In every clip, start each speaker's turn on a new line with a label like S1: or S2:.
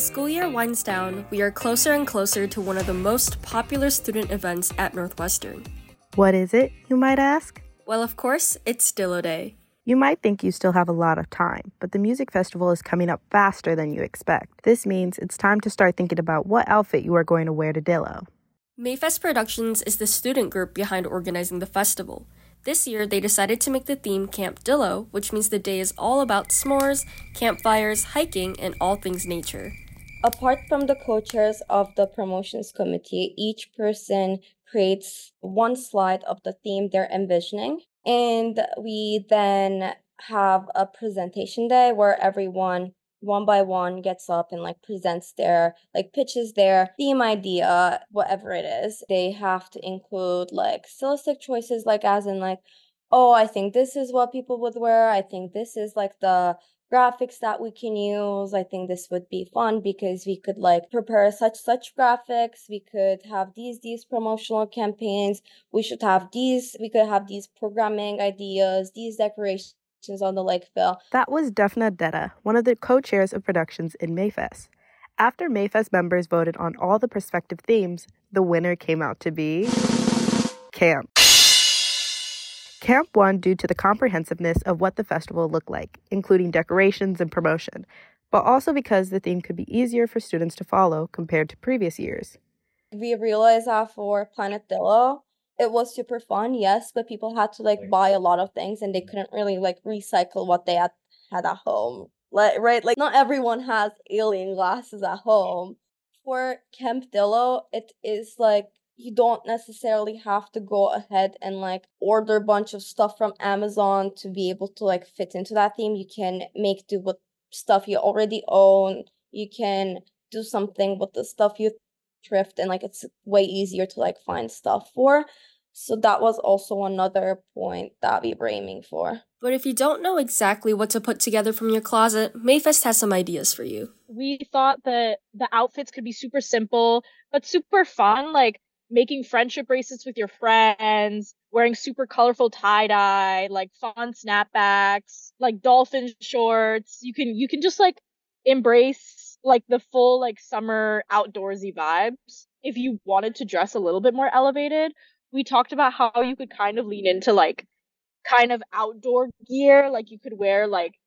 S1: school year winds down, we are closer and closer to one of the most popular student events at Northwestern.
S2: What is it, you might ask?
S1: Well, of course, it's Dillo Day.
S2: You might think you still have a lot of time, but the music festival is coming up faster than you expect. This means it's time to start thinking about what outfit you are going to wear to Dillo.
S1: Mayfest Productions is the student group behind organizing the festival. This year, they decided to make the theme Camp Dillo, which means the day is all about s'mores, campfires, hiking, and all things nature.
S3: Apart from the co-chairs of the promotions committee, each person creates one slide of the theme they're envisioning. And we then have a presentation day where everyone one by one gets up and presents their pitches their theme idea, whatever it is. They have to include stylistic choices, as in oh, I think this is what people would wear. I think this is the graphics that we can use. I think this would be fun because we could prepare such graphics. We could have these promotional campaigns. We could have these programming ideas, these decorations on the lake bill.
S2: That was Defna Detta, one of the co-chairs of productions in Mayfest. After Mayfest members voted on all the prospective themes, the winner came out to be Camp. Camp won due to the comprehensiveness of what the festival looked like, including decorations and promotion, but also because the theme could be easier for students to follow compared to previous years.
S3: We realized that for Planet Dillo, it was super fun, yes, but people had to buy a lot of things and they couldn't really recycle what they had at home. Not everyone has alien glasses at home. For Camp Dillo, it is you don't necessarily have to go ahead and order a bunch of stuff from Amazon to be able to fit into that theme. You can make do with stuff you already own. You can do something with the stuff you thrift, and it's way easier to find stuff for. So that was also another point that we were aiming for.
S1: But if you don't know exactly what to put together from your closet, Mayfest has some ideas for you.
S4: We thought that the outfits could be super simple, but super fun, making friendship bracelets with your friends, wearing super colorful tie-dye, fun snapbacks, dolphin shorts. You can just embrace the full summer outdoorsy vibes. If you wanted to dress a little bit more elevated, we talked about how you could kind of lean into kind of outdoor gear. You could wear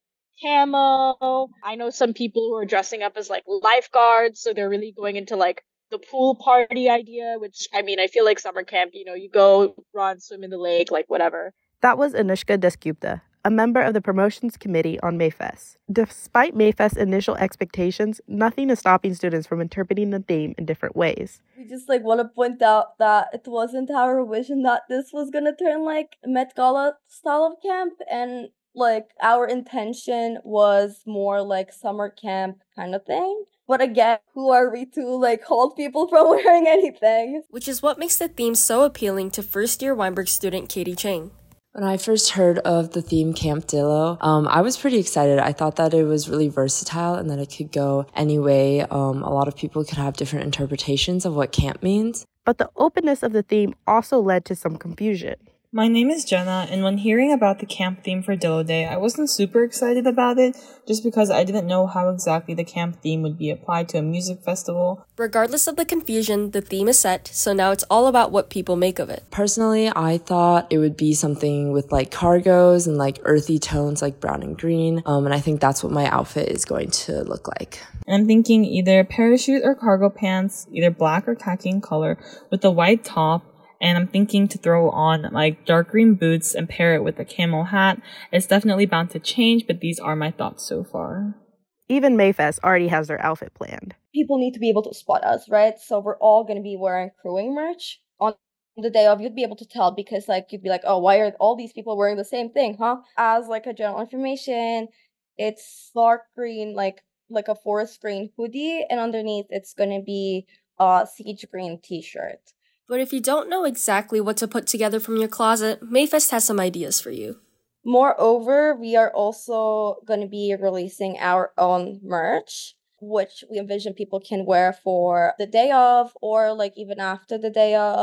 S4: camo. I know some people who are dressing up as lifeguards, so they're really going into the pool party idea, which I feel like summer camp, you go run, swim in the lake, whatever.
S2: That was Anushka Dasgupta, a member of the promotions committee on Mayfest. Despite Mayfest's initial expectations, nothing is stopping students from interpreting the theme in different ways.
S3: We just want to point out that it wasn't our vision that this was gonna turn Met Gala style of camp, and our intention was more summer camp kind of thing. But again, who are we to hold people from wearing anything?
S1: Which is what makes the theme so appealing to first-year Weinberg student Katie Chang.
S5: When I first heard of the theme Camp Dillo, I was pretty excited. I thought that it was really versatile and that it could go any way. A lot of people could have different interpretations of what camp means.
S2: But the openness of the theme also led to some confusion.
S6: My name is Jenna, and when hearing about the camp theme for Dillo Day, I wasn't super excited about it, just because I didn't know how exactly the camp theme would be applied to a music festival.
S1: Regardless of the confusion, the theme is set, so now it's all about what people make of it.
S5: Personally, I thought it would be something with cargos and earthy tones like brown and green, and I think that's what my outfit is going to look like.
S6: And I'm thinking either parachute or cargo pants, either black or khaki in color, with a white top. And I'm thinking to throw on dark green boots and pair it with a camel hat. It's definitely bound to change, but these are my thoughts so far.
S2: Even Mayfest already has their outfit planned.
S3: People need to be able to spot us, right? So we're all going to be wearing crewing merch. On the day of, you'd be able to tell because you'd be oh, why are all these people wearing the same thing, huh? As a general information, it's dark green, like a forest green hoodie, and underneath it's going to be a sage green t-shirt.
S1: But if you don't know exactly what to put together from your closet, Mayfest has some ideas for you.
S3: Moreover, we are also going to be releasing our own merch, which we envision people can wear for the day of or even after the day of.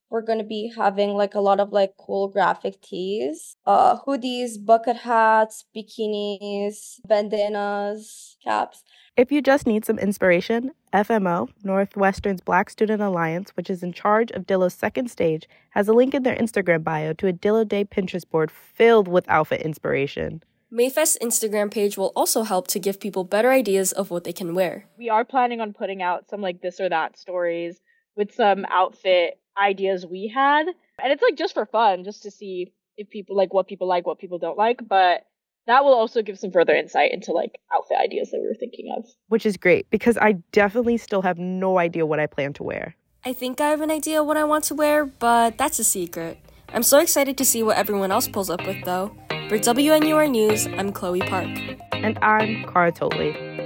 S3: we're going to be having like a lot of like cool graphic tees, hoodies, bucket hats, bikinis, bandanas, caps.
S2: If you just need some inspiration, FMO, Northwestern's Black Student Alliance, which is in charge of Dillo's second stage, has a link in their Instagram bio to a Dillo Day Pinterest board filled with outfit inspiration.
S1: Mayfest's Instagram page will also help to give people better ideas of what they can wear.
S4: We are planning on putting out some like this or that stories with some outfit ideas we had. And it's like just for fun, just to see if people like, what people don't like. But that will also give some further insight into like outfit ideas that we were thinking of.
S2: Which is great because I definitely still have no idea what I plan to wear.
S1: I think I have an idea what I want to wear, but that's a secret. I'm so excited to see what everyone else pulls up with though. For WNUR News, I'm Chloe Park.
S2: And I'm Cara Totley.